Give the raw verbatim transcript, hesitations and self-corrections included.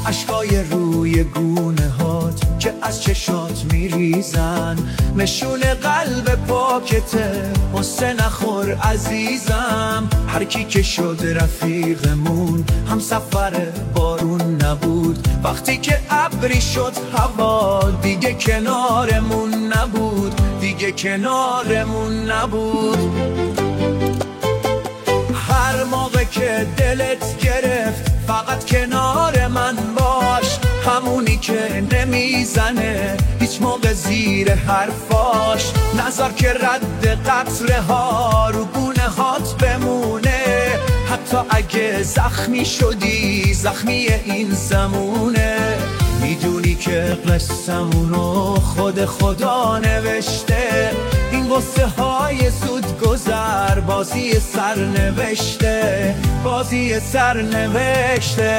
اشکای روی گونه هات که از چشات میریزن، نشون قلب پاکته، قصه نخور عزیزم. هر کی که شد رفیقمون، هم سفر بارون نبود. وقتی که ابری شد هوا، دیگه کنارمون نبود، دیگه کنارمون نبود. هر موقع که دلت گرفت، فقط کنار من باش. همونی که نمیزنه هیچ موقع زیر حرفاش. نذار که رد قطره ها رو گونه هات بمونه، حتی اگه زخمی شدی، زخمی این زمونه. میدونی که قصه‌مونو خود خدا نوشته، این قصه های زود گذر، بازی سرنوشته، بازی سرنوشته.